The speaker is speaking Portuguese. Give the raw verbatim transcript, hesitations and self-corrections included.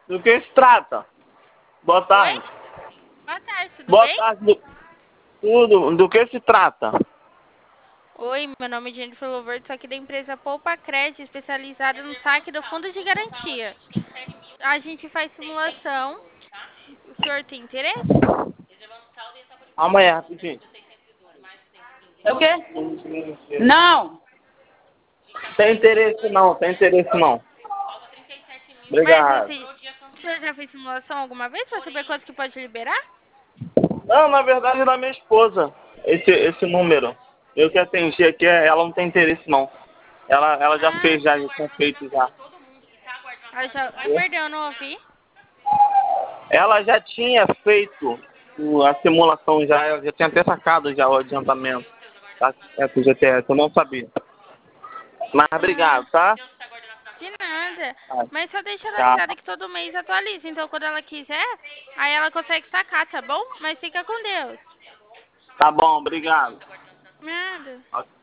Do que se trata? Boa Oi? tarde. Boa tarde, tudo Boa bem? tarde. Do, tudo. Do que se trata? Oi, meu nome é Jennifer Louvert, sou aqui da empresa Poupa Crédito, especializada no saque do fundo de garantia. A gente faz simulação. O senhor tem interesse? Amanhã, rapidinho. É o quê? Não. Tem interesse não, tem interesse não. Mas Obrigado. assim, o senhor já fez simulação alguma vez para saber quanto que pode liberar? Não, na verdade é da minha esposa, esse, esse número. Eu que atendi aqui, ela não tem interesse não. Ela, ela já Ah, fez, já, já tinha feito já. eu já... ah, perdão, eu não ouvi. Ela já tinha feito o- a simulação já, ela já tinha até sacado já o adiantamento. Tá? É, do G T S, eu não sabia. Mas obrigado, Ah, tá? de nada. Tá. Mas só deixa ela Tchau. avisada que todo mês atualiza. Então, quando ela quiser, aí ela consegue sacar, tá bom? Mas fica com Deus. Tá bom, obrigado. Nada. Ok.